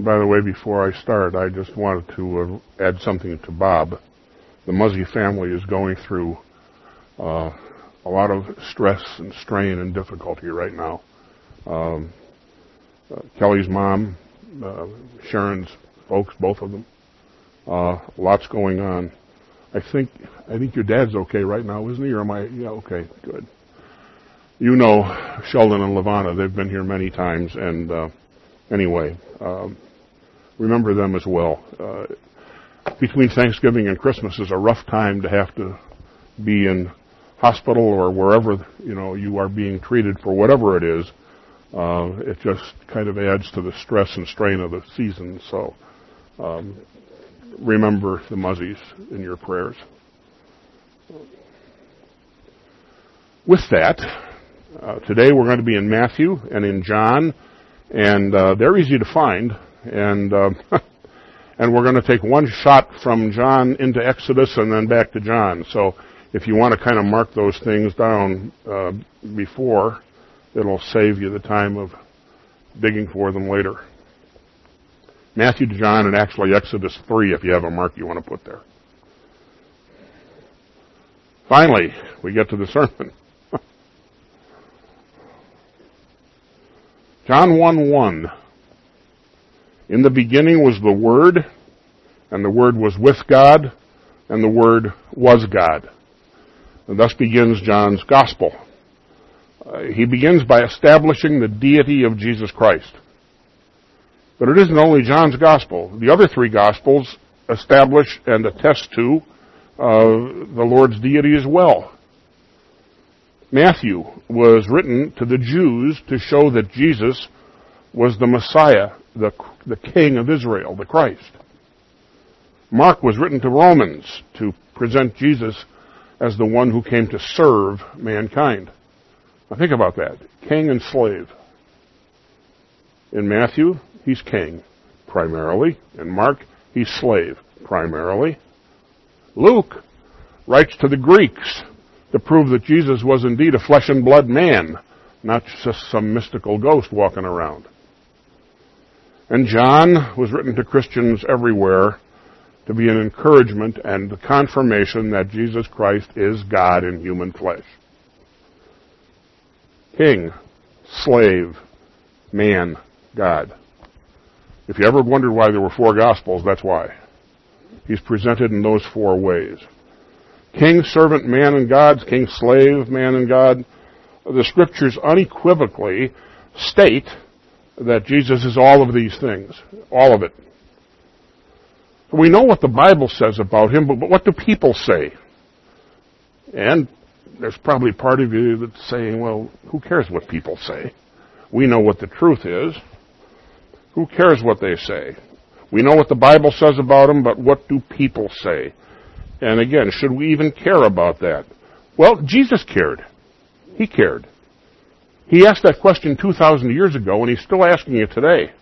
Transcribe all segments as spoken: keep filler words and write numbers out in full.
By the way, before I start, I just wanted to uh, add something to Bob. The Muzzy family is going through uh, a lot of stress and strain and difficulty right now. Um, uh, Kelly's mom, uh, Sharon's folks, both of them. Uh, lots going on. I think I think your dad's okay right now, isn't he? Or am I? Yeah, okay, good. You know Sheldon and Levana. They've been here many times, and uh, anyway, um, remember them as well. Uh, between Thanksgiving and Christmas is a rough time to have to be in hospital or wherever, you know, you are being treated for whatever it is. Uh, it just kind of adds to the stress and strain of the season. So um, remember the Muzzies in your prayers. With that, uh, today we're going to be in Matthew and in John, and uh, they're easy to find. And uh, and we're going to take one shot from John into Exodus and then back to John. So if you want to kind of mark those things down uh, before, it'll save you the time of digging for them later. Matthew to John, and actually Exodus three if you have a mark you want to put there. Finally, we get to the sermon. John one one. In the beginning was the Word, and the Word was with God, and the Word was God. And thus begins John's Gospel. Uh, he begins by establishing the deity of Jesus Christ. But it isn't only John's Gospel. The other three Gospels establish and attest to uh, the Lord's deity as well. Matthew was written to the Jews to show that Jesus was the Messiah, the, the King of Israel, the Christ. Mark was written to Romans to present Jesus as the one who came to serve mankind. Now think about that. King and slave. In Matthew, he's king, primarily. In Mark, he's slave, primarily. Luke writes to the Greeks to prove that Jesus was indeed a flesh and blood man, not just some mystical ghost walking around. And John was written to Christians everywhere to be an encouragement and the confirmation that Jesus Christ is God in human flesh. King, slave, man, God. If you ever wondered why there were four Gospels, that's why. He's presented in those four ways. King, servant, man, and God. King, slave, man, and God. The Scriptures unequivocally state that Jesus is all of these things. All of it. We know what the Bible says about him, but what do people say? And there's probably part of you that's saying, well, who cares what people say? We know what the truth is. Who cares what they say? We know what the Bible says about him, but what do people say? And again, should we even care about that? Well, Jesus cared. He cared. He asked that question two thousand years ago, and he's still asking it today.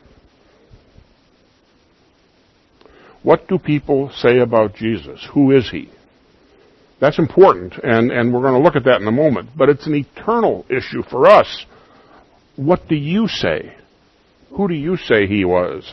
What do people say about Jesus? Who is he? That's important, and, and we're going to look at that in a moment. But it's an eternal issue for us. What do you say? Who do you say he was?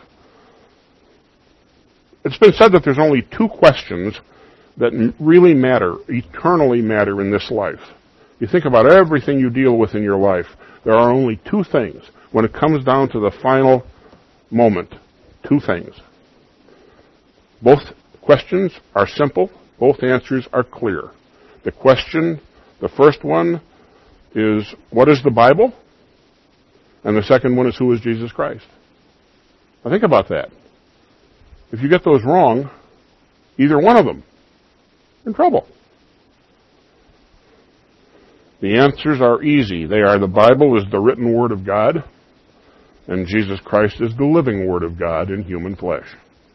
It's been said that there's only two questions that really matter, eternally matter in this life. You think about everything you deal with in your life, there are only two things. When it comes down to the final moment, two things. Both questions are simple. Both answers are clear. The question, the first one is, what is the Bible? And the second one is, who is Jesus Christ? Now think about that. If you get those wrong, either one of them, in trouble. The answers are easy. They are, the Bible is the written Word of God, and Jesus Christ is the living Word of God in human flesh.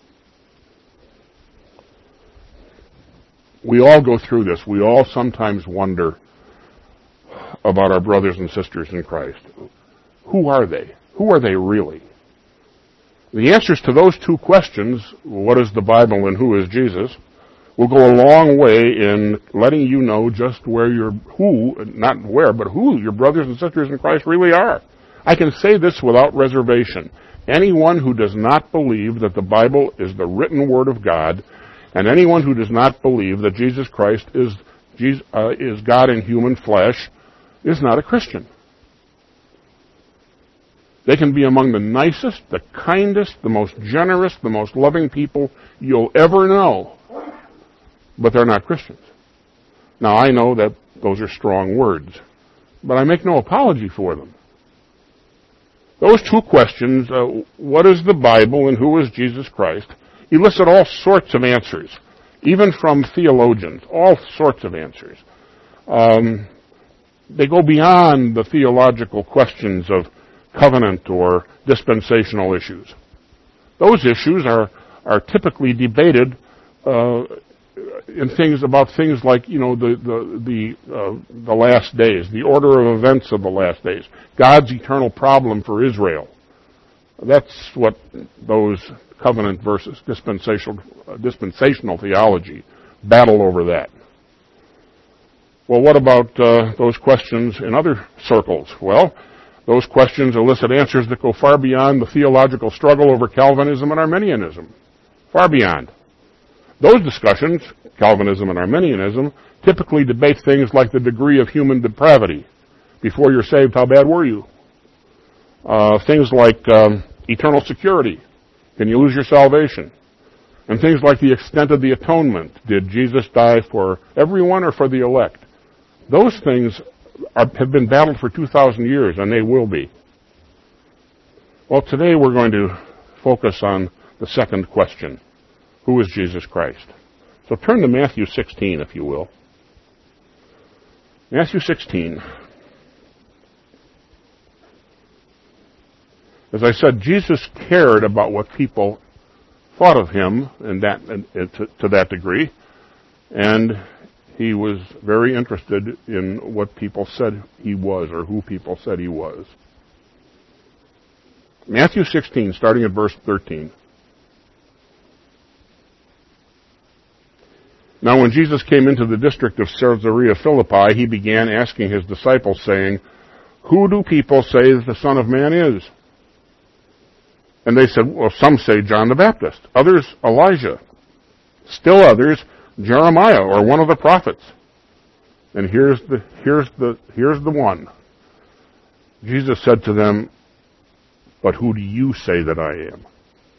We all go through this. We all sometimes wonder about our brothers and sisters in Christ. Who are they? Who are they really? The answers to those two questions, what is the Bible and who is Jesus, will go a long way in letting you know just where your, who, not where, but who your brothers and sisters in Christ really are. I can say this without reservation. Anyone who does not believe that the Bible is the written Word of God, and anyone who does not believe that Jesus Christ is, Jesus, uh, is God in human flesh, is not a Christian. They can be among the nicest, the kindest, the most generous, the most loving people you'll ever know, but they're not Christians. Now, I know that those are strong words, but I make no apology for them. Those two questions, uh, what is the Bible and who is Jesus Christ, elicit all sorts of answers, even from theologians, all sorts of answers. Um, they go beyond the theological questions of covenant or dispensational issues. Those issues are, are typically debated uh, in things about things like, you know, the the the, uh, the last days, the order of events of the last days, God's eternal problem for Israel. That's what those covenant versus dispensational uh, dispensational theology battle over that. Well, what about uh, those questions in other circles? Well, those questions elicit answers that go far beyond the theological struggle over Calvinism and Arminianism. Far beyond. Those discussions, Calvinism and Arminianism, typically debate things like the degree of human depravity. Before you're saved, how bad were you? Uh, things like um, eternal security. Can you lose your salvation? And things like the extent of the atonement. Did Jesus die for everyone or for the elect? Those things are, have been battled for two thousand years, and they will be. Well, today we're going to focus on the second question. Who is Jesus Christ? So turn to Matthew sixteen, if you will. Matthew sixteen. As I said, Jesus cared about what people thought of him in that, to, to that degree, and he was very interested in what people said he was, or who people said he was. Matthew sixteen, starting at verse thirteen. Now when Jesus came into the district of Caesarea Philippi, he began asking his disciples, saying, "Who do people say that the Son of Man is?" And they said, "Well, some say John the Baptist, others Elijah, still others Jeremiah or one of the prophets." And here's the here's the here's the one. Jesus said to them, "But who do you say that I am?"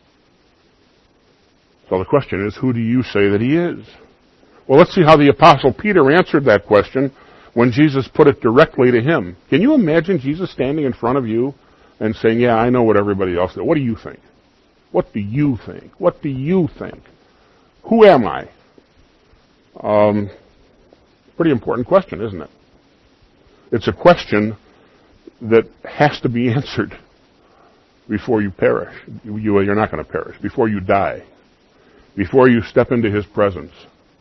So the question is, who do you say that he is? Well, let's see how the Apostle Peter answered that question when Jesus put it directly to him. Can you imagine Jesus standing in front of you and saying, "Yeah, I know what everybody else does. What do you think? What do you think? What do you think? Who am I?" Um, pretty important question, isn't it? It's a question that has to be answered before you perish. You, you're not going to perish. Before you die. Before you step into his presence.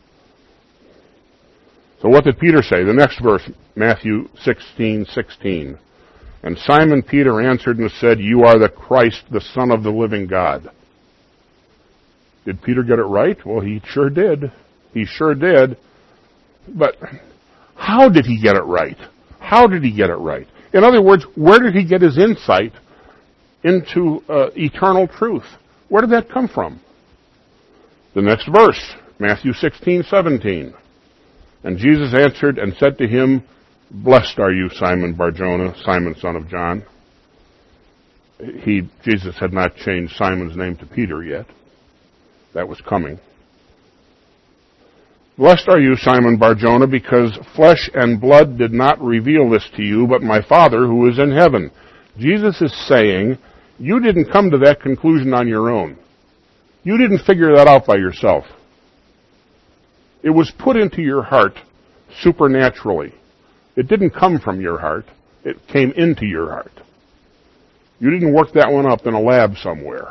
So what did Peter say? The next verse, Matthew sixteen sixteen. And Simon Peter answered and said, "You are the Christ, the Son of the living God." Did Peter get it right? Well, he sure did. He sure did. But how did he get it right? How did he get it right? In other words, where did he get his insight into uh, eternal truth? Where did that come from? The next verse, Matthew sixteen seventeen. And Jesus answered and said to him, "Blessed are you, Simon Bar-Jonah, Simon son of John." He, Jesus had not changed Simon's name to Peter yet. That was coming. "Blessed are you, Simon Bar-Jonah, because flesh and blood did not reveal this to you, but my Father who is in heaven." Jesus is saying, you didn't come to that conclusion on your own. You didn't figure that out by yourself. It was put into your heart supernaturally. It didn't come from your heart. It came into your heart. You didn't work that one up in a lab somewhere.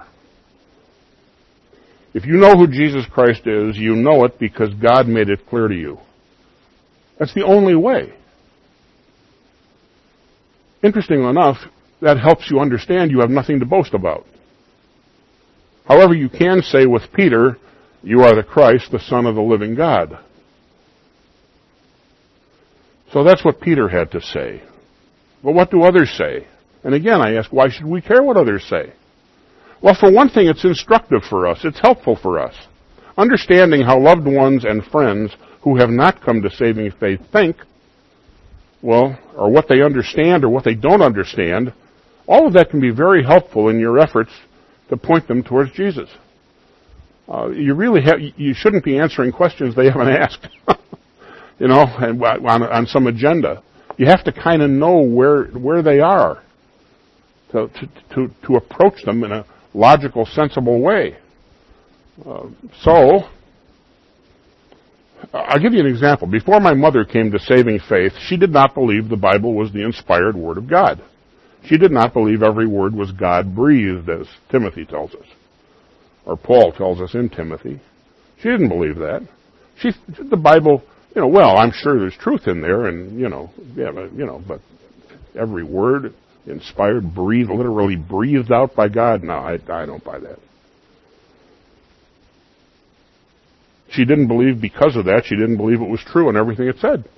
If you know who Jesus Christ is, you know it because God made it clear to you. That's the only way. Interestingly enough, that helps you understand you have nothing to boast about. However, you can say with Peter, "You are the Christ, the Son of the living God." So that's what Peter had to say. But what do others say? And again, I ask, why should we care what others say? Well, for one thing, it's instructive for us. It's helpful for us. Understanding how loved ones and friends who have not come to saving faith think, well, or what they understand or what they don't understand, all of that can be very helpful in your efforts to point them towards Jesus. Uh, you really have, you shouldn't be answering questions they haven't asked, you know, and on, on some agenda. You have to kind of know where where they are to to to, to approach them in a logical, sensible way. Uh, so, I'll give you an example. Before my mother came to saving faith, she did not believe the Bible was the inspired Word of God. She did not believe every word was God-breathed, as Timothy tells us, or Paul tells us in Timothy. She didn't believe that. She, the Bible, you know, well, I'm sure there's truth in there, and, you know, yeah, but, you know, but every word inspired, breathed, literally breathed out by God, no, I, I don't buy that. She didn't believe because of that. She didn't believe it was true in everything it said.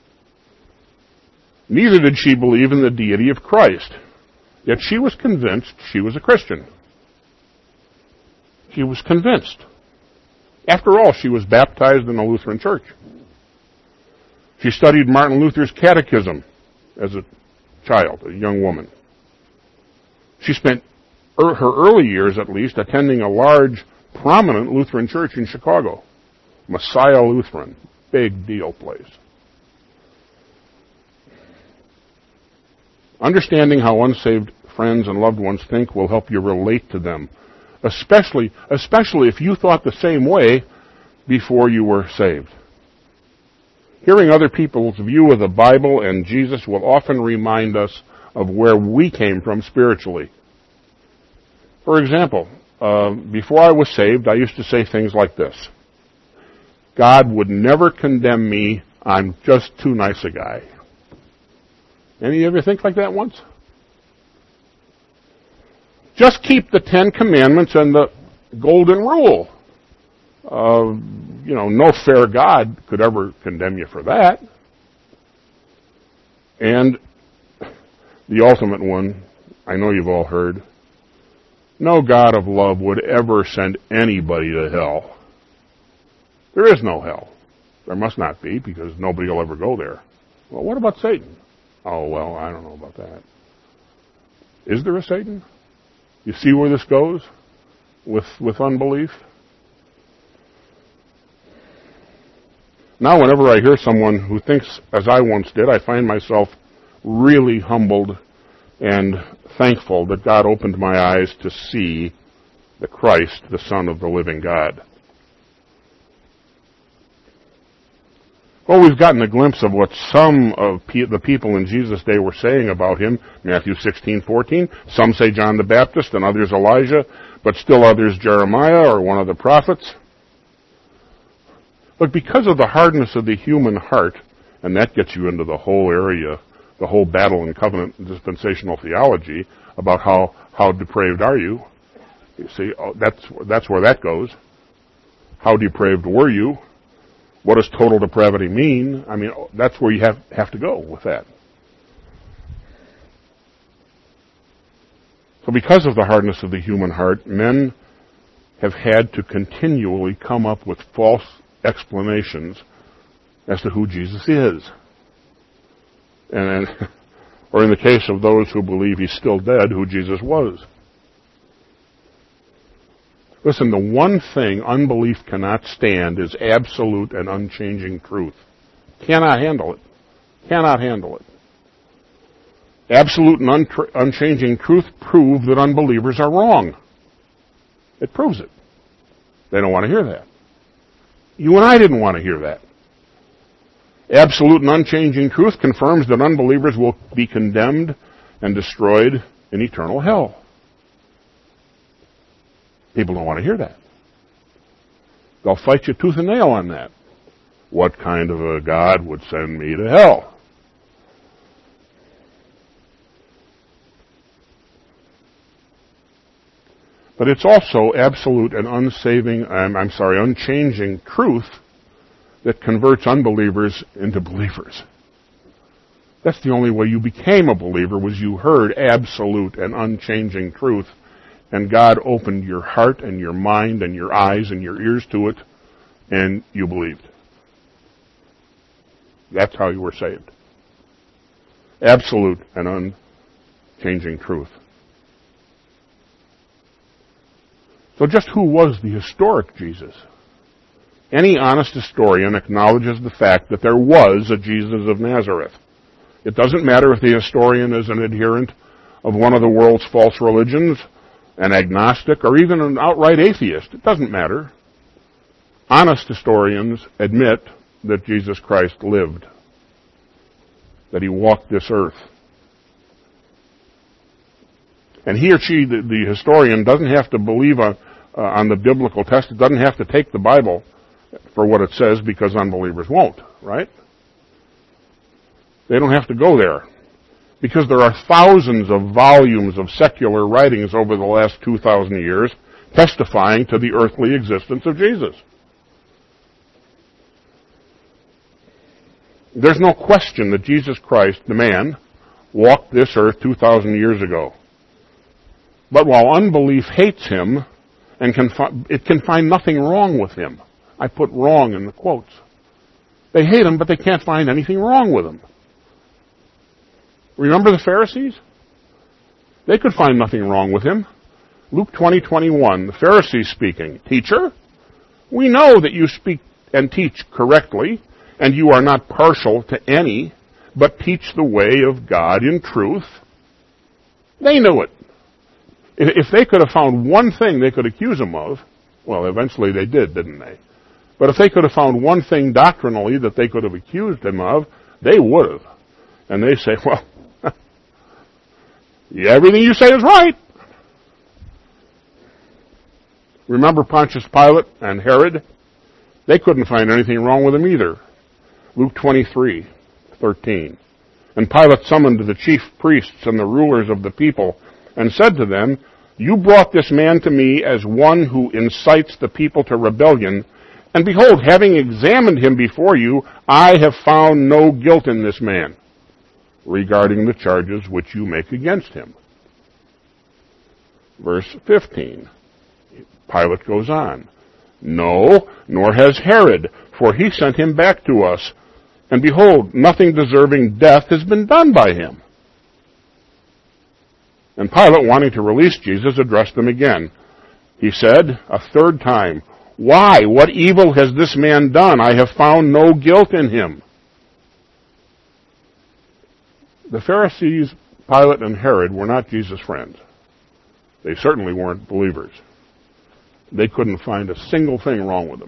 Neither did she believe in the deity of Christ. Yet she was convinced she was a Christian. She was convinced. After all, she was baptized in a Lutheran church. She studied Martin Luther's catechism as a child, a young woman. She spent er, her early years, at least, attending a large, prominent Lutheran church in Chicago. Messiah Lutheran. Big deal place. Understanding how unsaved friends and loved ones think will help you relate to them, especially, especially if you thought the same way before you were saved. Hearing other people's view of the Bible and Jesus will often remind us of where we came from spiritually. For example, uh, before I was saved, I used to say things like this: God would never condemn me, I'm just too nice a guy. Any of you think like that once? Just keep the Ten Commandments and the Golden Rule. Uh, you know, no fair God could ever condemn you for that. And the ultimate one, I know you've all heard, no God of love would ever send anybody to hell. There is no hell. There must not be, because nobody will ever go there. Well, what about Satan? Oh, well, I don't know about that. Is there a Satan? You see where this goes with with unbelief? Now, whenever I hear someone who thinks as I once did, I find myself really humbled and thankful that God opened my eyes to see the Christ, the Son of the living God. Well, we've gotten a glimpse of what some of pe- the people in Jesus' day were saying about him. Matthew sixteen fourteen. Some say John the Baptist, and others Elijah, but still others Jeremiah or one of the prophets. But because of the hardness of the human heart, and that gets you into the whole area, the whole battle in covenant and dispensational theology about how, how depraved are you. You see, that's, that's where that goes. How depraved were you? What does total depravity mean? I mean, that's where you have, have to go with that. So because of the hardness of the human heart, men have had to continually come up with false explanations as to who Jesus is. And, or in the case of those who believe he's still dead, who Jesus was. Listen, the one thing unbelief cannot stand is absolute and unchanging truth. Cannot handle it. Cannot handle it. Absolute and un- unchanging truth prove that unbelievers are wrong. It proves it. They don't want to hear that. You and I didn't want to hear that. Absolute and unchanging truth confirms that unbelievers will be condemned and destroyed in eternal hell. People don't want to hear that. They'll fight you tooth and nail on that. What kind of a God would send me to hell? But it's also absolute and unsaving, I'm, I'm sorry, unchanging truth that converts unbelievers into believers. That's the only way you became a believer, was you heard absolute and unchanging truth, and God opened your heart and your mind and your eyes and your ears to it, and you believed. That's how you were saved. Absolute and unchanging truth. So just who was the historic Jesus? Any honest historian acknowledges the fact that there was a Jesus of Nazareth. It doesn't matter if the historian is an adherent of one of the world's false religions, an agnostic, or even an outright atheist. It doesn't matter. Honest historians admit that Jesus Christ lived, that he walked this earth. And he or she, the, the historian, doesn't have to believe on, uh, on the biblical text. It doesn't have to take the Bible for what it says, because unbelievers won't, right? They don't have to go there, because there are thousands of volumes of secular writings over the last two thousand years testifying to the earthly existence of Jesus. There's no question that Jesus Christ, the man, walked this earth two thousand years ago. But while unbelief hates him, and can fi- it can find nothing wrong with him. I put wrong in the quotes. They hate him, but they can't find anything wrong with him. Remember the Pharisees? They could find nothing wrong with him. Luke twenty twenty-one, the Pharisees speaking, "Teacher, we know that you speak and teach correctly, and you are not partial to any, but teach the way of God in truth." They knew it. If they could have found one thing they could accuse him of, well, eventually they did, didn't they? But if they could have found one thing doctrinally that they could have accused him of, they would have. And they say, well, yeah, everything you say is right. Remember Pontius Pilate and Herod? They couldn't find anything wrong with him either. Luke twenty-three thirteen. And Pilate summoned the chief priests and the rulers of the people and said to them, "You brought this man to me as one who incites the people to rebellion, and behold, having examined him before you, I have found no guilt in this man regarding the charges which you make against him." Verse fifteen. Pilate goes on, "No, nor has Herod, for he sent him back to us. And behold, nothing deserving death has been done by him." And Pilate, wanting to release Jesus, addressed them again. He said a third time, "Why? What evil has this man done? I have found no guilt in him." The Pharisees, Pilate, and Herod were not Jesus' friends. They certainly weren't believers. They couldn't find a single thing wrong with him.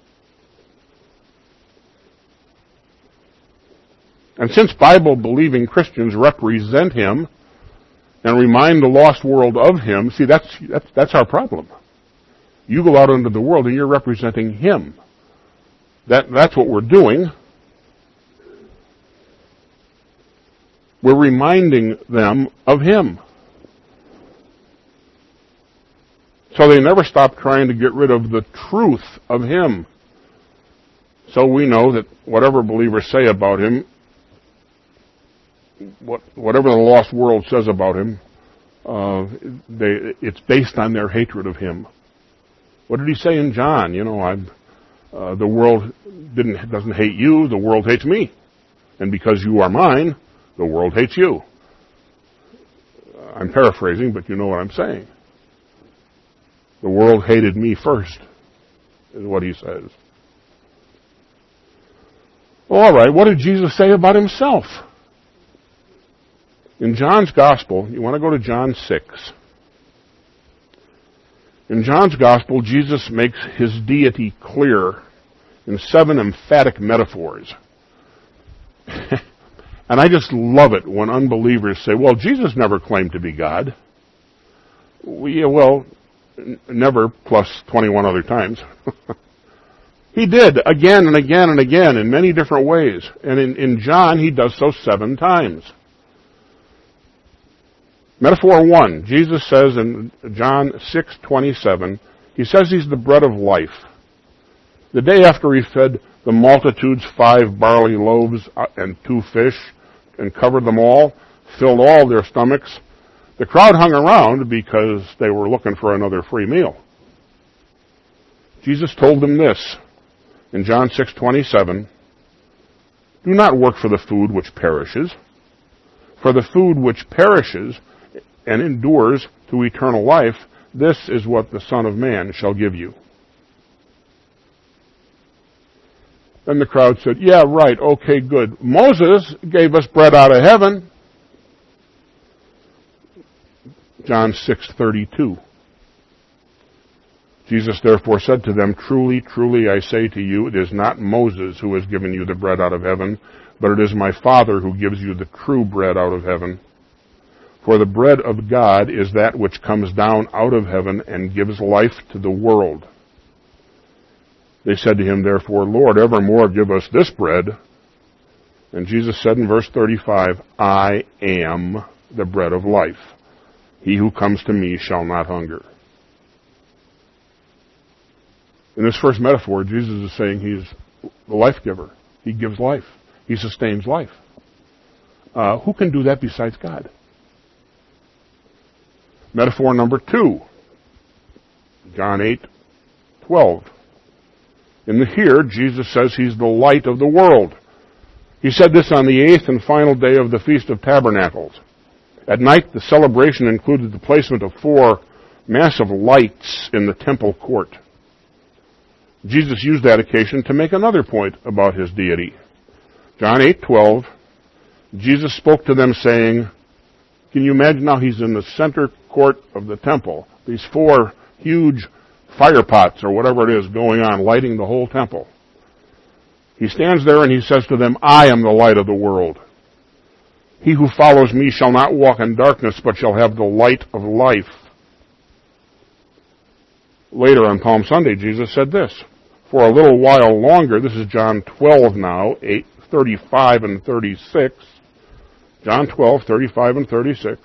And since Bible-believing Christians represent him and remind the lost world of him, see, that's, that's, that's our problem. You go out into the world and you're representing him. That, that's what we're doing. We're reminding them of him. So they never stop trying to get rid of the truth of him. So we know that whatever believers say about him, what, whatever the lost world says about him, uh, they, it's based on their hatred of him. What did he say in John? You know, I'm, uh, the world didn't doesn't hate you, the world hates me. And because you are mine, the world hates you. I'm paraphrasing, but you know what I'm saying. The world hated me first, is what he says. All right, what did Jesus say about himself? In John's Gospel, you want to go to John six. In John's Gospel, Jesus makes his deity clear in seven emphatic metaphors. And I just love it when unbelievers say, well, Jesus never claimed to be God. Yeah, well, n- never plus twenty-one other times. He did again and again and again in many different ways. And in, in John, he does so seven times. Metaphor one, Jesus says in John six twenty-seven, he says he's the bread of life. The day after he fed the multitudes five barley loaves and two fish and covered them all, filled all their stomachs. The crowd hung around because they were looking for another free meal. Jesus told them this in John six twenty-seven, "Do not work for the food which perishes, for the food which perishes and endures to eternal life, this is what the Son of Man shall give you." Then the crowd said, "Yeah, right, okay, good. Moses gave us bread out of heaven." John six thirty-two. Jesus therefore said to them, "Truly, truly, I say to you, it is not Moses who has given you the bread out of heaven, but it is my Father who gives you the true bread out of heaven. For the bread of God is that which comes down out of heaven and gives life to the world." They said to him, therefore, "Lord, evermore give us this bread." And Jesus said in verse thirty-five, "I am the bread of life. He who comes to me shall not hunger." In this first metaphor, Jesus is saying he's the life giver. He gives life. He sustains life. Uh, who can do that besides God? Metaphor number two, John eight twelve. In the here, Jesus says he's the light of the world. He said this on the eighth and final day of the Feast of Tabernacles. At night, the celebration included the placement of four massive lights in the temple court. Jesus used that occasion to make another point about his deity. John eight twelve, Jesus spoke to them saying, can you imagine now he's in the center court of the temple, these four huge fire pots or whatever it is going on, lighting the whole temple. He stands there and he says to them, "I am the light of the world. He who follows me shall not walk in darkness, but shall have the light of life." Later on Palm Sunday, Jesus said this, "For a little while longer," this is John twelve now, eight, thirty-five and thirty-six. John twelve, thirty-five and thirty-six.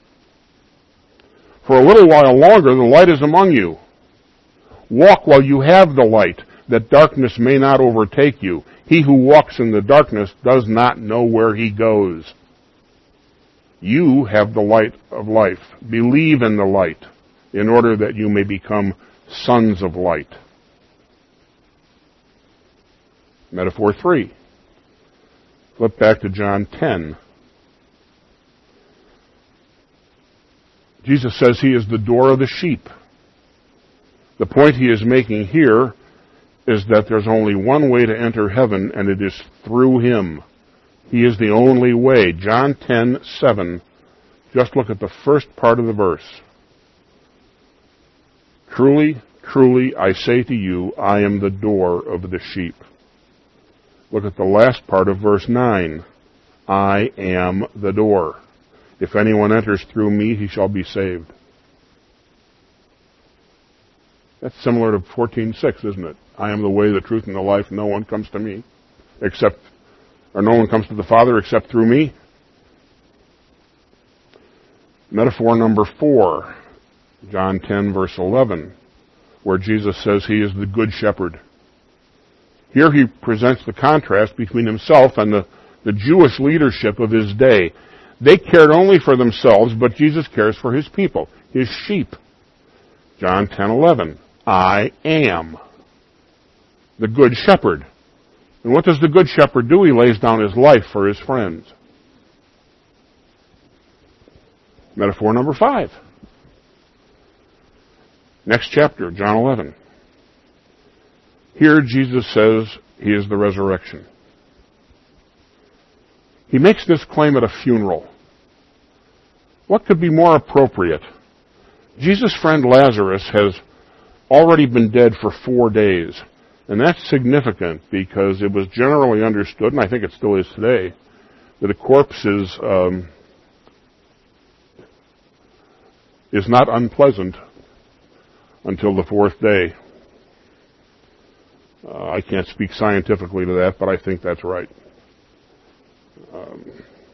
"For a little while longer the light is among you. Walk while you have the light, that darkness may not overtake you. He who walks in the darkness does not know where he goes. You have the light of life. Believe in the light, in order that you may become sons of light." Metaphor three. Flip back to John ten. Jesus says he is the door of the sheep. The point he is making here is that there's only one way to enter heaven, and it is through him. He is the only way. John ten seven. Just look at the first part of the verse. "Truly, truly, I say to you, I am the door of the sheep." Look at the last part of verse nine. "I am the door. If anyone enters through me, he shall be saved." That's similar to fourteen six, isn't it? "I am the way, the truth, and the life. No one comes to me except, or no one comes to the Father except through me." Metaphor number four, John ten, verse eleven, where Jesus says he is the good shepherd. Here he presents the contrast between himself and the, the Jewish leadership of his day. They cared only for themselves, but Jesus cares for his people, his sheep. John ten eleven. "I am the good shepherd." And what does the good shepherd do? He lays down his life for his friends. Metaphor number five. Next chapter, John eleven. Here Jesus says he is the resurrection. He makes this claim at a funeral. What could be more appropriate? Jesus' friend Lazarus has already been dead for four days. And that's significant because it was generally understood, and I think it still is today, that a corpse is, um, is not unpleasant until the fourth day. Uh, I can't speak scientifically to that, but I think that's right. Um,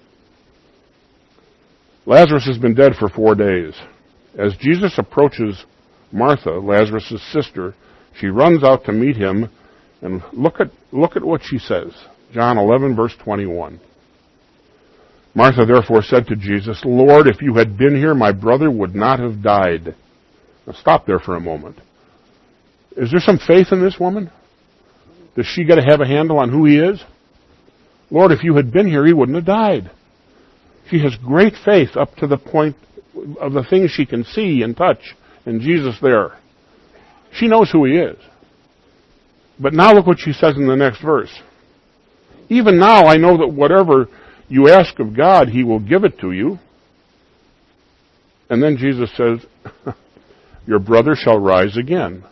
Lazarus has been dead for four days. As Jesus approaches Martha, Lazarus' sister, she runs out to meet him, and look at look at what she says. John eleven, verse twenty-one. Martha therefore said to Jesus, Lord, if you had been here, my brother would not have died. Now stop there for a moment. Is there some faith in this woman? Does she get to have a handle on who he is? Lord, if you had been here, he wouldn't have died. She has great faith up to the point of the things she can see and touch, and Jesus there. She knows who he is. But now look what she says in the next verse. Even now I know that whatever you ask of God, he will give it to you. And then Jesus says, your brother shall rise again.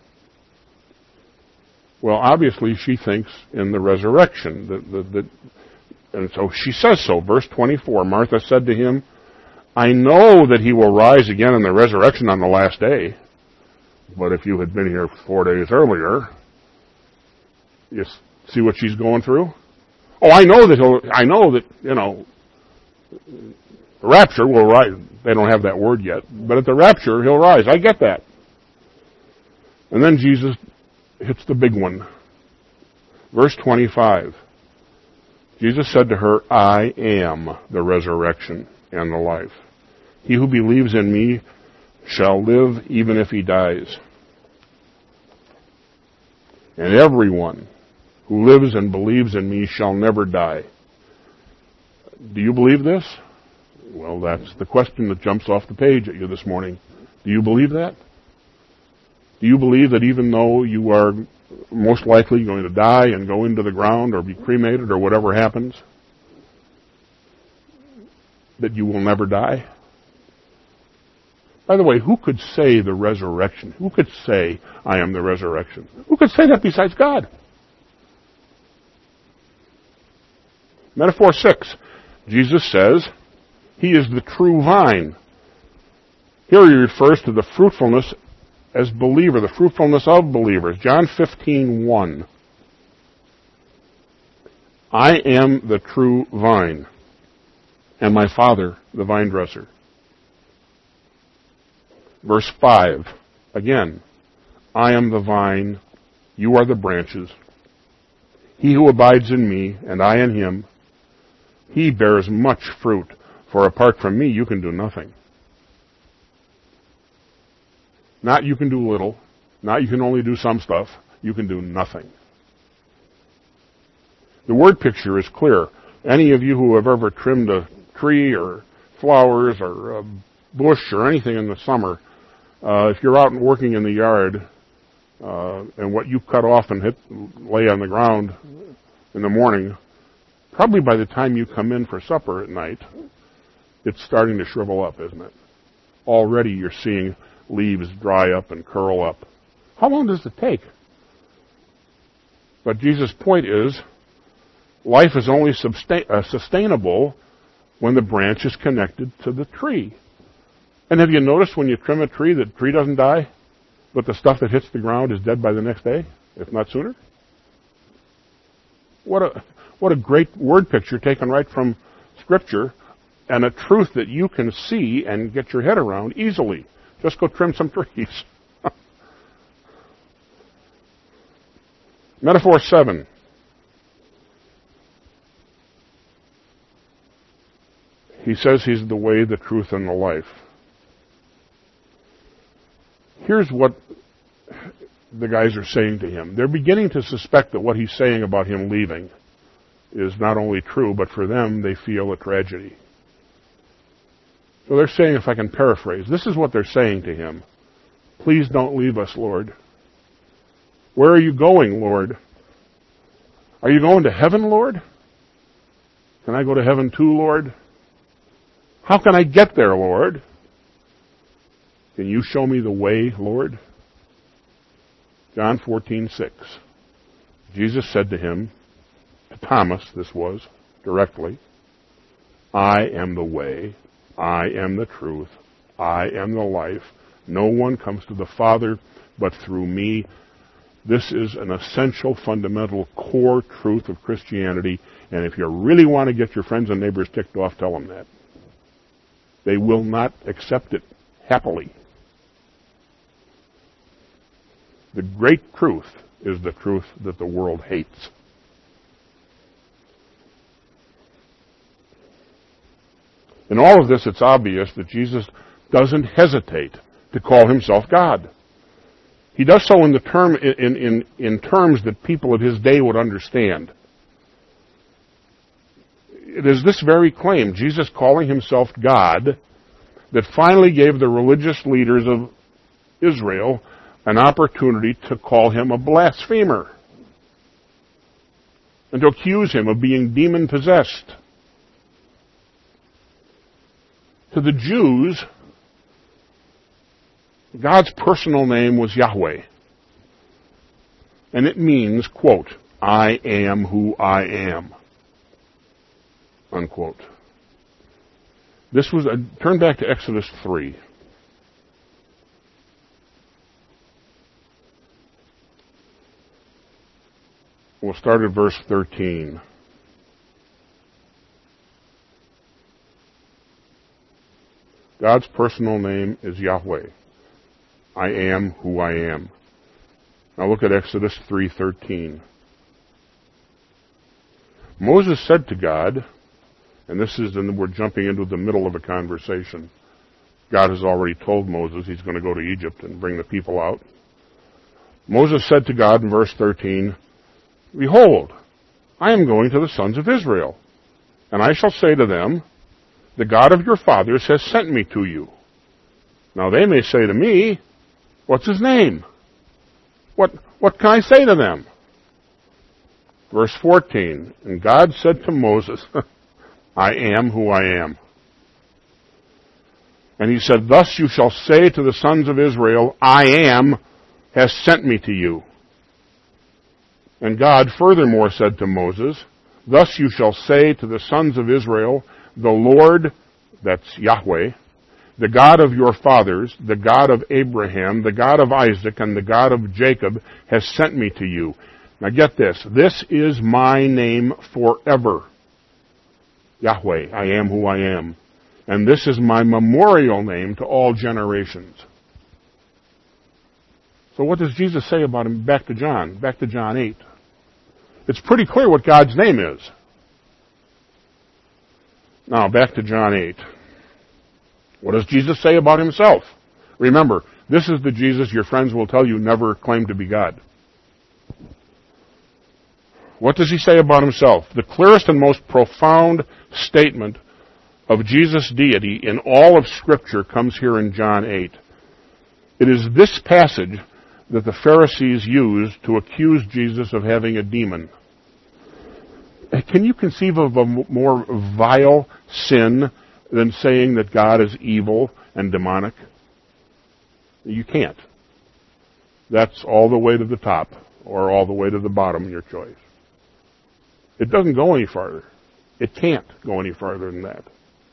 Well, obviously she thinks in the resurrection. The, the, the, and so she says so. Verse twenty-four, Martha said to him, I know that he will rise again in the resurrection on the last day. But if you had been here four days earlier, you see what she's going through? Oh, I know that he'll, I know that, you know, the rapture will rise. They don't have that word yet. But at the rapture, he'll rise. I get that. And then Jesus hits the big one. Verse twenty-five. Jesus said to her, I am the resurrection and the life. He who believes in me shall live even if he dies. And everyone who lives and believes in me shall never die. Do you believe this? Well, that's the question that jumps off the page at you this morning. Do you believe that? Do you believe that even though you are most likely going to die and go into the ground or be cremated or whatever happens, that you will never die? By the way, who could say the resurrection? Who could say, I am the resurrection? Who could say that besides God? Metaphor six. Jesus says, he is the true vine. Here he refers to the fruitfulness as believer, the fruitfulness of believers. John fifteen one. I am the true vine, and my Father the vine dresser. Verse five, again, I am the vine, you are the branches. He who abides in me, and I in him, he bears much fruit, for apart from me you can do nothing. Not you can do little, not you can only do some stuff, you can do nothing. The word picture is clear. Any of you who have ever trimmed a tree or flowers or a bush or anything in the summer, Uh, if you're out and working in the yard, uh, and what you cut off and hit, lay on the ground in the morning, probably by the time you come in for supper at night, it's starting to shrivel up, isn't it? Already you're seeing leaves dry up and curl up. How long does it take? But Jesus' point is, life is only sustain- uh, sustainable when the branch is connected to the tree. And have you noticed when you trim a tree, the tree doesn't die, but the stuff that hits the ground is dead by the next day, if not sooner? What a what a great word picture taken right from Scripture, and a truth that you can see and get your head around easily. Just go trim some trees. Metaphor seven. He says he's the way, the truth, and the life. Here's what the guys are saying to him. They're beginning to suspect that what he's saying about him leaving is not only true, but for them, they feel a tragedy. So they're saying, if I can paraphrase, this is what they're saying to him. Please don't leave us, Lord. Where are you going, Lord? Are you going to heaven, Lord? Can I go to heaven too, Lord? How can I get there, Lord? Can you show me the way, Lord? John fourteen six. Jesus said to him, to Thomas, this was, directly, I am the way, I am the truth, I am the life. No one comes to the Father but through me. This is an essential, fundamental, core truth of Christianity, and if you really want to get your friends and neighbors ticked off, tell them that. They will not accept it happily. The great truth is the truth that the world hates. In all of this, it's obvious that Jesus doesn't hesitate to call himself God. He does so in the term in, in, in terms that people of his day would understand. It is this very claim, Jesus calling himself God, that finally gave the religious leaders of Israel an opportunity to call him a blasphemer and to accuse him of being demon-possessed. To the Jews, God's personal name was Yahweh. And it means, quote, I am who I am, unquote. This was, a, turn back to Exodus three. We'll start at verse thirteen. God's personal name is Yahweh. I am who I am. Now look at Exodus three thirteen. Moses said to God, and this is, and we're jumping into the middle of a conversation. God has already told Moses he's going to go to Egypt and bring the people out. Moses said to God in verse thirteen, Behold, I am going to the sons of Israel, and I shall say to them, The God of your fathers has sent me to you. Now they may say to me, What's his name? What, what can I say to them? Verse fourteen, And God said to Moses, I am who I am. And he said, Thus you shall say to the sons of Israel, I am has sent me to you. And God furthermore said to Moses, Thus you shall say to the sons of Israel, The Lord, that's Yahweh, the God of your fathers, the God of Abraham, the God of Isaac, and the God of Jacob has sent me to you. Now get this. This is my name forever. Yahweh, I am who I am. And this is my memorial name to all generations. So what does Jesus say about him? Back to John. Back to John eight. It's pretty clear what God's name is. Now, back to John eight. What does Jesus say about himself? Remember, this is the Jesus your friends will tell you never claimed to be God. What does he say about himself? The clearest and most profound statement of Jesus' deity in all of Scripture comes here in John eight. It is this passage that the Pharisees used to accuse Jesus of having a demon. Can you conceive of a more vile sin than saying that God is evil and demonic? You can't. That's all the way to the top or all the way to the bottom, your choice. It doesn't go any farther. It can't go any farther than that.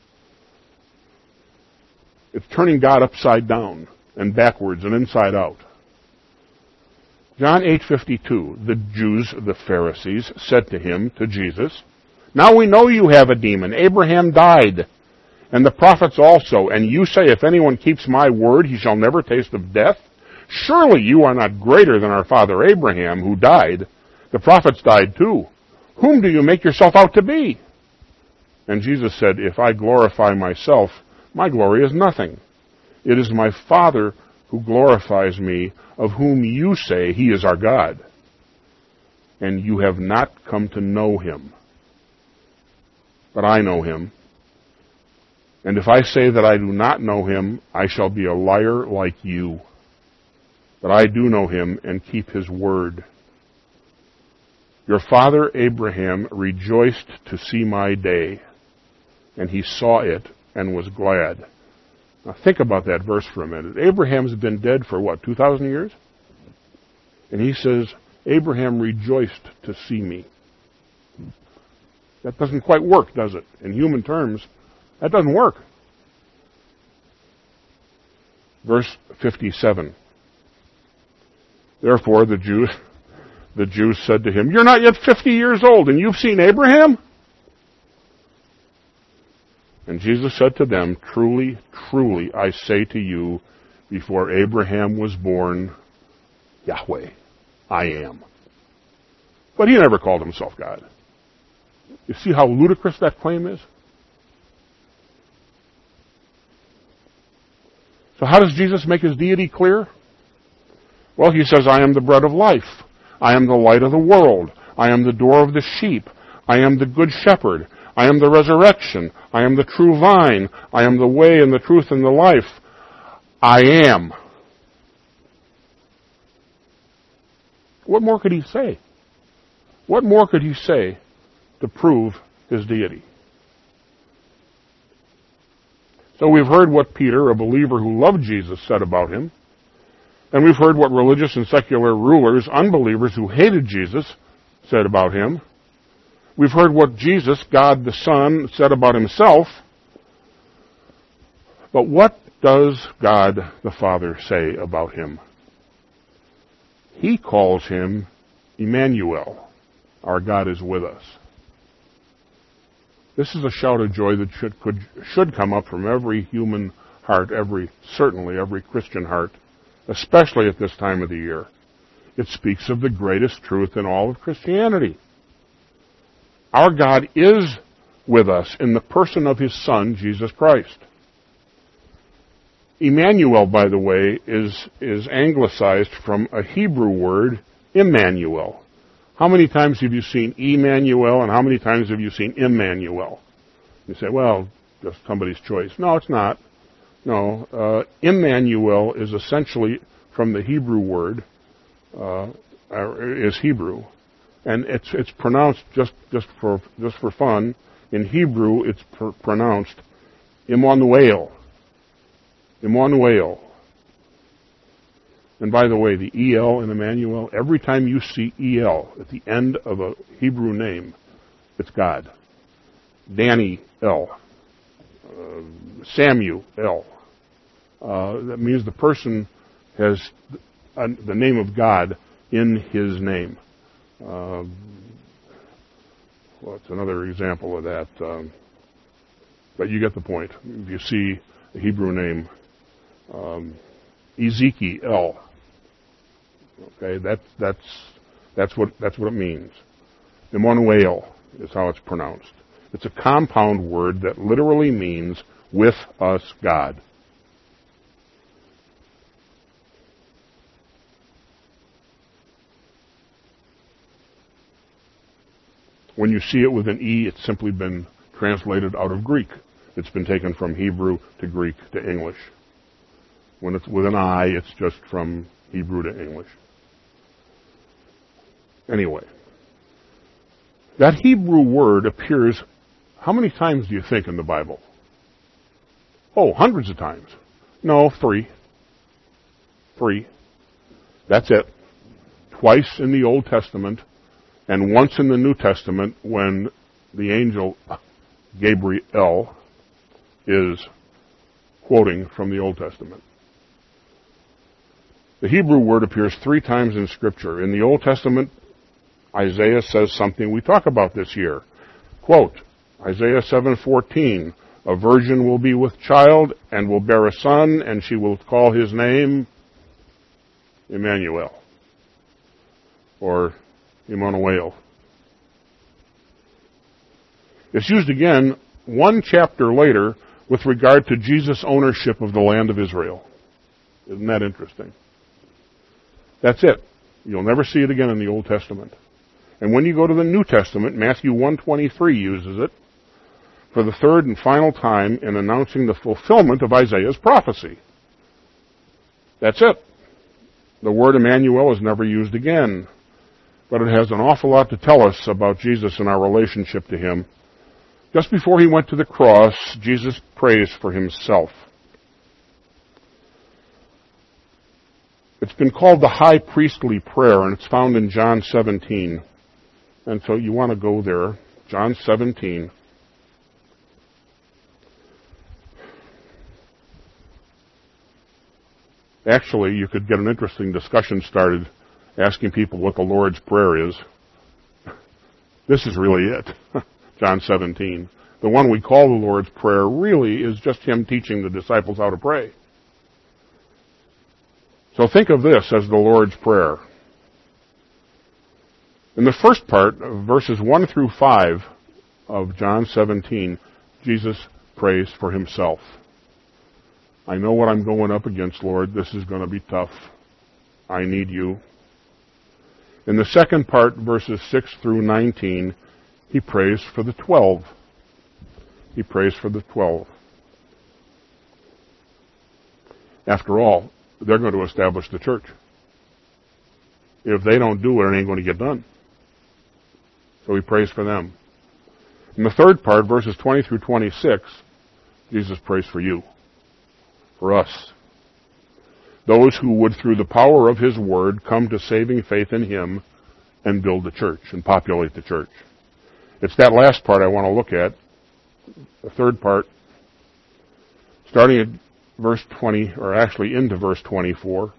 It's turning God upside down and backwards and inside out. John eight fifty-two, the Jews, the Pharisees, said to him, to Jesus, Now we know you have a demon. Abraham died, and the prophets also, and you say, If anyone keeps my word, he shall never taste of death? Surely you are not greater than our father Abraham, who died. The prophets died too. Whom do you make yourself out to be? And Jesus said, If I glorify myself, my glory is nothing. It is my Father who glorifies me, of whom you say he is our God. And you have not come to know him. But I know him. And if I say that I do not know him, I shall be a liar like you. But I do know him and keep his word. Your father Abraham rejoiced to see my day, and he saw it and was glad. Now think about that verse for a minute. Abraham's been dead for what, two thousand years? And he says, Abraham rejoiced to see me. That doesn't quite work, does it? In human terms, that doesn't work. Verse fifty-seven. Therefore the Jews, the Jews said to him, You're not yet fifty years old, and you've seen Abraham? And Jesus said to them, Truly, truly, I say to you, before Abraham was born, Yahweh, I am. But he never called himself God. You see how ludicrous that claim is? So how does Jesus make his deity clear? Well, he says, I am the bread of life. I am the light of the world. I am the door of the sheep. I am the good shepherd. I am the resurrection. I am the true vine. I am the way and the truth and the life. I am. What more could he say? What more could he say to prove his deity? So we've heard what Peter, a believer who loved Jesus, said about him. And we've heard what religious and secular rulers, unbelievers who hated Jesus, said about him. We've heard what Jesus, God the Son, said about himself. But what does God the Father say about him? He calls him Emmanuel. Our God is with us. This is a shout of joy that should, could, should come up from every human heart, every, certainly every Christian heart, especially at this time of the year. It speaks of the greatest truth in all of Christianity. Our God is with us in the person of his Son, Jesus Christ. Emmanuel, by the way, is, is anglicized from a Hebrew word, Immanuel. How many times have you seen Emmanuel and how many times have you seen Immanuel? You say, well, just somebody's choice. No, it's not. No, uh, Immanuel is essentially from the Hebrew word, uh, is Hebrew. And it's it's pronounced just, just for just for fun. In Hebrew, it's pr- pronounced Immanuel. Immanuel. And by the way, the E L in Emmanuel, every time you see E L at the end of a Hebrew name, it's God. Danny L. Uh, Samuel L. Uh, that means the person has uh, the name of God in his name. Uh, well, it's another example of that. Um, but you get the point. If you see a Hebrew name, um, Ezekiel. Okay, that's that's that's what that's what it means. Emmanuel is how it's pronounced. It's a compound word that literally means with us God. When you see it with an E, it's simply been translated out of Greek. It's been taken from Hebrew to Greek to English. When it's with an I, it's just from Hebrew to English. Anyway, that Hebrew word appears, how many times do you think in the Bible? Oh, hundreds of times. No, three. Three. That's it. Twice in the Old Testament, and once in the New Testament when the angel Gabriel is quoting from the Old Testament. The Hebrew word appears three times in Scripture. In the Old Testament, Isaiah says something we talk about this year. Quote, Isaiah seven fourteen, a virgin will be with child and will bear a son, and she will call his name Emmanuel, or Emmanuel. It's used again one chapter later with regard to Jesus' ownership of the land of Israel. Isn't that interesting? That's it. You'll never see it again in the Old Testament. And when you go to the New Testament, Matthew one twenty-three uses it for the third and final time in announcing the fulfillment of Isaiah's prophecy. That's it. The word Emmanuel is never used again, but it has an awful lot to tell us about Jesus and our relationship to him. Just before he went to the cross, Jesus prays for himself. It's been called the high priestly prayer, and it's found in John seventeen. And so you want to go there, John seventeen. Actually, you could get an interesting discussion started asking people what the Lord's Prayer is. This is really it, John seventeen. The one we call the Lord's Prayer really is just him teaching the disciples how to pray. So think of this as the Lord's Prayer. In the first part, verses one through five of John seventeen, Jesus prays for himself. I know what I'm going up against, Lord. This is going to be tough. I need you. In the second part, verses six through nineteen, he prays for the twelve. He prays for the twelve. After all, they're going to establish the church. If they don't do it, it ain't going to get done. So he prays for them. In the third part, verses twenty through twenty-six, Jesus prays for you, for us. Those who would, through the power of his word, come to saving faith in him and build the church and populate the church. It's that last part I want to look at, the third part, starting at verse twenty, or actually into verse twenty-four.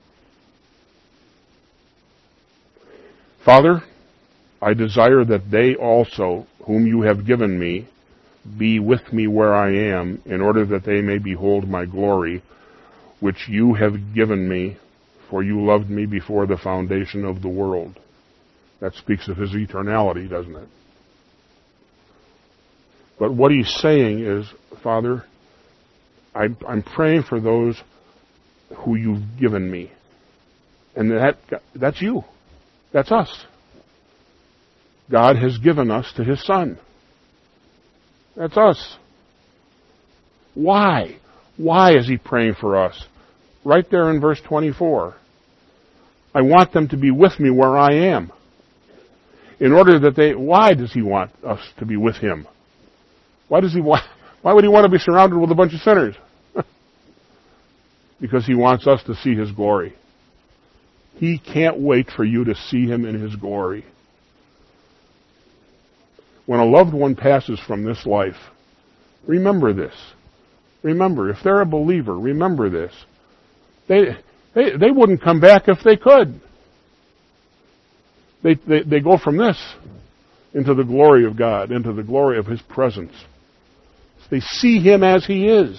Father, I desire that they also, whom you have given me, be with me where I am, in order that they may behold my glory, which you have given me, for you loved me before the foundation of the world. That speaks of his eternality, doesn't it? But what he's saying is, Father, I, I'm praying for those who you've given me. And that that's you. That's us. God has given us to his Son. That's us. Why? Why is he praying for us? Right there in verse twenty-four. I want them to be with me where I am. In order that they... Why does he want us to be with him? Why does he want... Why would he want to be surrounded with a bunch of sinners? Because he wants us to see his glory. He can't wait for you to see him in his glory. When a loved one passes from this life, remember this. Remember, if they're a believer, remember this. They they, they wouldn't come back if they could. They, they they go from this into the glory of God, into the glory of his presence. They see him as he is.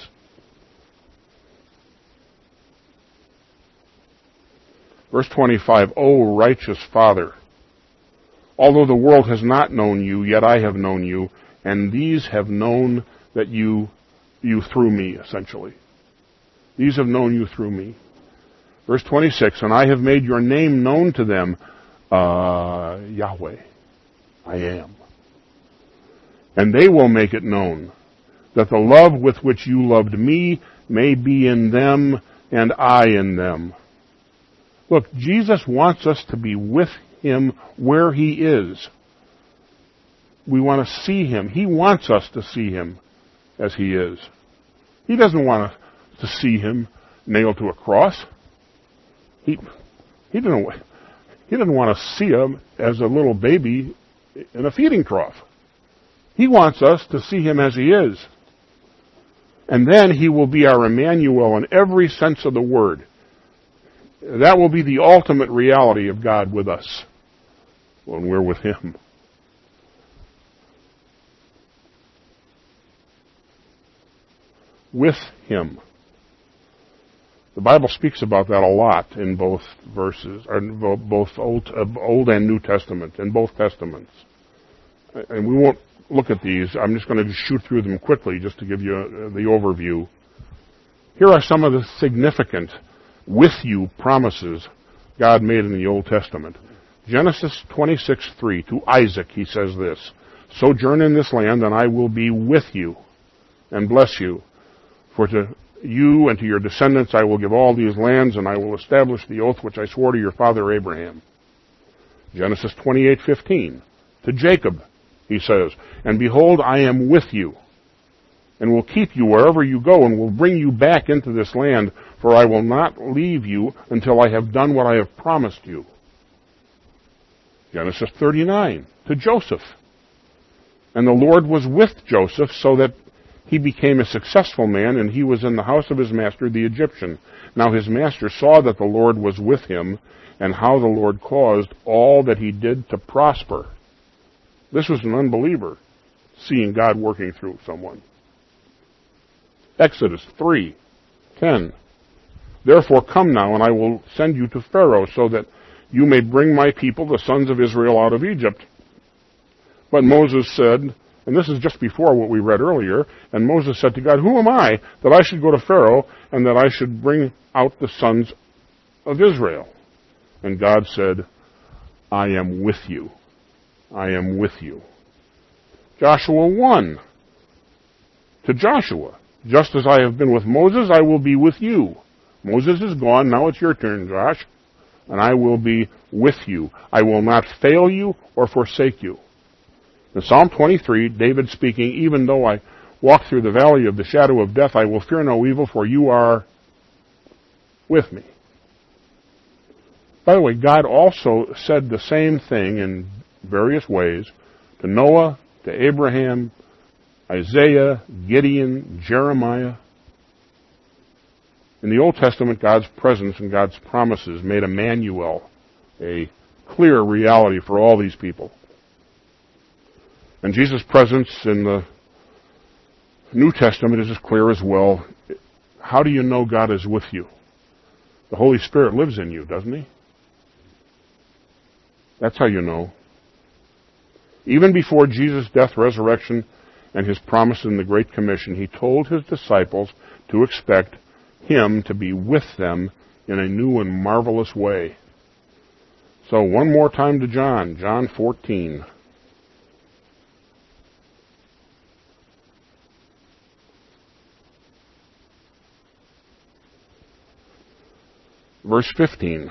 Verse twenty-five, O righteous Father, although the world has not known you, yet I have known you, and these have known that you, you through me, essentially. These have known you through me. Verse twenty-six, and I have made your name known to them, uh, Yahweh, I am. And they will make it known, that the love with which you loved me may be in them, and I in them. Look, Jesus wants us to be with him where he is. We want to see him. He wants us to see him as he is. He doesn't want us to see him nailed to a cross. He, he, doesn't, he doesn't want to see him as a little baby in a feeding trough. He wants us to see him as he is. And then he will be our Emmanuel in every sense of the word. That will be the ultimate reality of God with us when we're with him. With him. The Bible speaks about that a lot in both verses, or both Old, Old and New Testament, in both Testaments. And we won't look at these. I'm just going to shoot through them quickly just to give you the overview. Here are some of the significant with you promises God made in the Old Testament. Genesis twenty-six three, to Isaac he says this, sojourn in this land, and I will be with you and bless you. For to you and to your descendants I will give all these lands, and I will establish the oath which I swore to your father Abraham. Genesis twenty-eight fifteen, to Jacob he says, and behold, I am with you, and will keep you wherever you go, and will bring you back into this land, for I will not leave you until I have done what I have promised you. Genesis thirty-nine, to Joseph. And the Lord was with Joseph, so that he became a successful man, and he was in the house of his master, the Egyptian. Now his master saw that the Lord was with him, and how the Lord caused all that he did to prosper. This was an unbeliever, seeing God working through someone. Exodus three ten. Therefore come now, and I will send you to Pharaoh, so that you may bring my people, the sons of Israel, out of Egypt. But Moses said, And this is just before what we read earlier. And Moses said to God, who am I that I should go to Pharaoh and that I should bring out the sons of Israel? And God said, I am with you. I am with you. Joshua one. To Joshua, just as I have been with Moses, I will be with you. Moses is gone. Now it's your turn, Josh. And I will be with you. I will not fail you or forsake you. In Psalm twenty-three, David speaking, even though I walk through the valley of the shadow of death, I will fear no evil, for you are with me. By the way, God also said the same thing in various ways to Noah, to Abraham, Isaiah, Gideon, Jeremiah. In the Old Testament, God's presence and God's promises made Emmanuel a clear reality for all these people. And Jesus' presence in the New Testament is as clear as well. How do you know God is with you? The Holy Spirit lives in you, doesn't He? That's how you know. Even before Jesus' death, resurrection, and His promise in the Great Commission, He told His disciples to expect Him to be with them in a new and marvelous way. So one more time to John, John fourteen. Verse fifteen.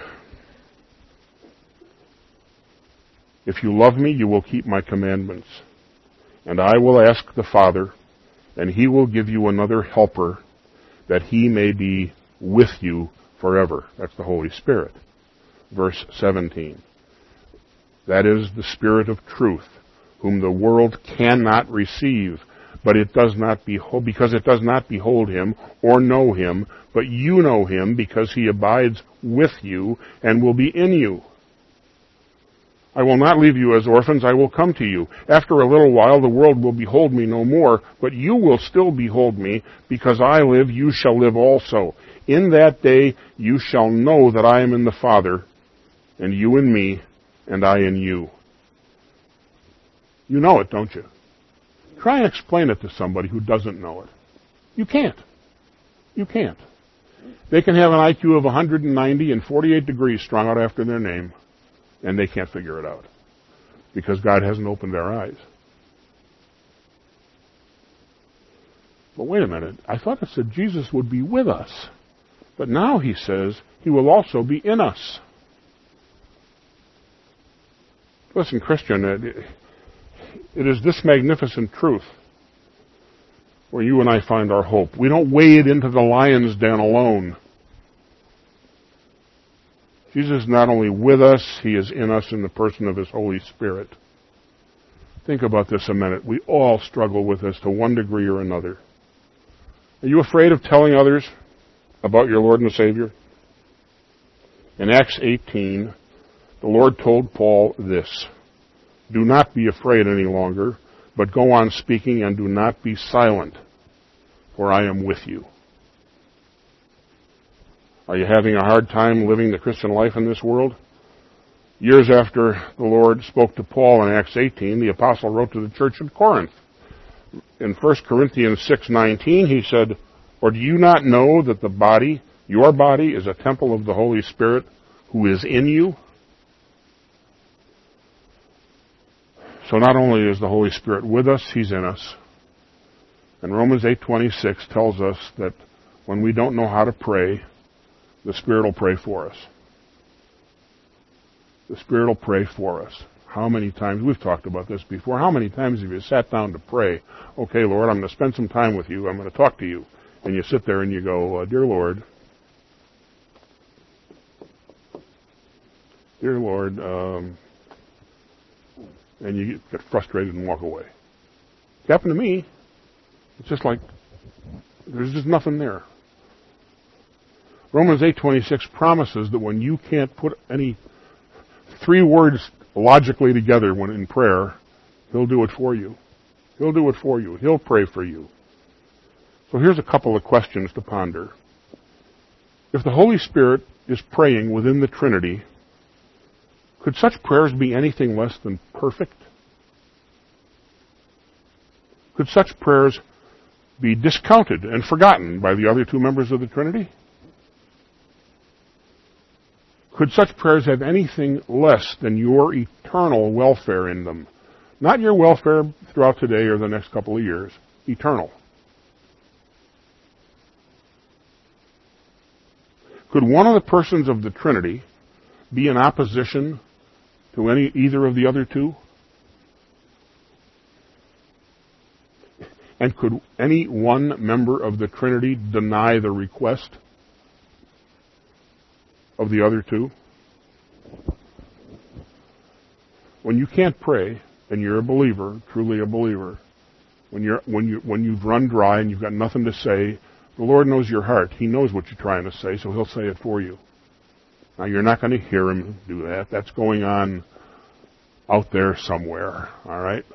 If you love me, you will keep my commandments. And I will ask the Father, and He will give you another helper, that He may be with you forever. That's the Holy Spirit. Verse seventeen. That is the Spirit of truth, whom the world cannot receive, but it does not behold, because it does not behold Him or know Him, but you know Him, because He abides with you and will be in you. I will not leave you as orphans, I will come to you. After a little while the world will behold me no more, but you will still behold me, because I live, you shall live also. In that day you shall know that I am in the Father, and you in me, and I in you. You know it, don't you? Try and explain it to somebody who doesn't know it. You can't. You can't. They can have an I Q of one hundred ninety and forty-eight degrees strung out after their name, and they can't figure it out because God hasn't opened their eyes. But wait a minute. I thought it said Jesus would be with us. But now He says He will also be in us. Listen, Christian, it, it is this magnificent truth where you and I find our hope. We don't wade into the lion's den alone. Jesus is not only with us, He is in us in the person of His Holy Spirit. Think about this a minute. We all struggle with this to one degree or another. Are you afraid of telling others about your Lord and Savior? In Acts eighteen, the Lord told Paul this: do not be afraid any longer, but go on speaking and do not be silent, for I am with you. Are you having a hard time living the Christian life in this world? Years after the Lord spoke to Paul in Acts eighteen, the apostle wrote to the church in Corinth. In First Corinthians six nineteen, he said, or do you not know that the body, your body, is a temple of the Holy Spirit who is in you? So not only is the Holy Spirit with us, He's in us. And Romans eight twenty-six tells us that when we don't know how to pray, the Spirit will pray for us. The Spirit will pray for us. How many times, we've talked about this before, how many times have you sat down to pray? Okay, Lord, I'm going to spend some time with you. I'm going to talk to you. And you sit there and you go, uh, Dear Lord, Dear Lord, um, and you get frustrated and walk away. It happened to me. It's just like, there's just nothing there. Romans eight twenty-six promises that when you can't put any three words logically together when in prayer, He'll do it for you. He'll do it for you. He'll pray for you. So here's a couple of questions to ponder. If the Holy Spirit is praying within the Trinity, could such prayers be anything less than perfect? Could such prayers be discounted and forgotten by the other two members of the Trinity? Could such prayers have anything less than your eternal welfare in them? Not your welfare throughout today or the next couple of years. Eternal. Could one of the persons of the Trinity be in opposition to any either of the other two? And could any one member of the Trinity deny the request of the other two? When you can't pray, and you're a believer, truly a believer, when you're when you when you've run dry and you've got nothing to say, the Lord knows your heart. He knows what you're trying to say, so He'll say it for you. Now, you're not going to hear Him do that. That's going on out there somewhere, all right?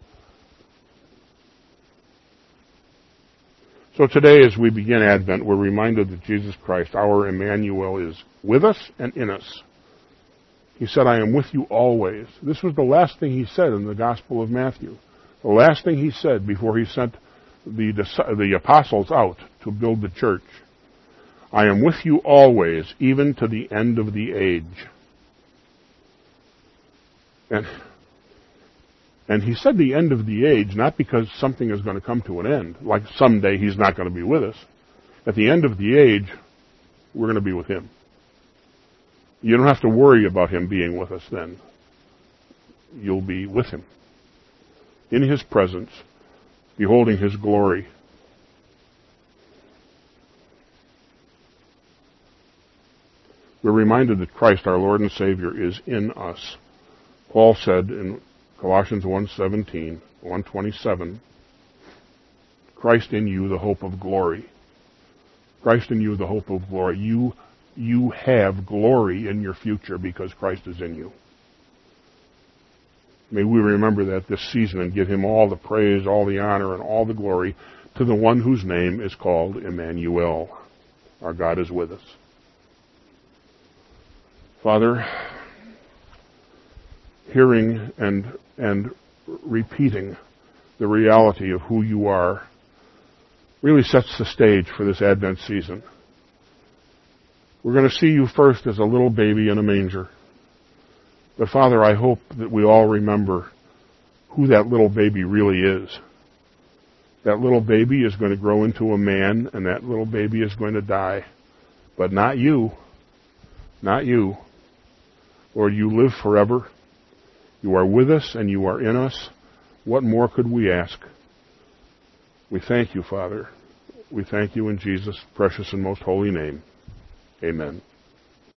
So today, as we begin Advent, we're reminded that Jesus Christ, our Emmanuel, is with us and in us. He said, I am with you always. This was the last thing He said in the Gospel of Matthew. The last thing He said before He sent the, the apostles out to build the church. I am with you always, even to the end of the age. And, and He said the end of the age, not because something is going to come to an end, like someday He's not going to be with us. At the end of the age, we're going to be with Him. You don't have to worry about Him being with us then. You'll be with Him, in His presence, beholding His glory. We're reminded that Christ, our Lord and Savior, is in us. Paul said in Colossians one seventeen, one twenty-seven, Christ in you, the hope of glory. Christ in you, the hope of glory. You, you have glory in your future because Christ is in you. May we remember that this season and give Him all the praise, all the honor, and all the glory to the one whose name is called Emmanuel. Our God is with us. Father, hearing and and repeating the reality of who You are really sets the stage for this Advent season. We're going to see You first as a little baby in a manger. But Father, I hope that we all remember who that little baby really is. That little baby is going to grow into a man, and that little baby is going to die. But not You. Not You. Lord, You live forever. You are with us and You are in us. What more could we ask? We thank You, Father. We thank You in Jesus' precious and most holy name. Amen.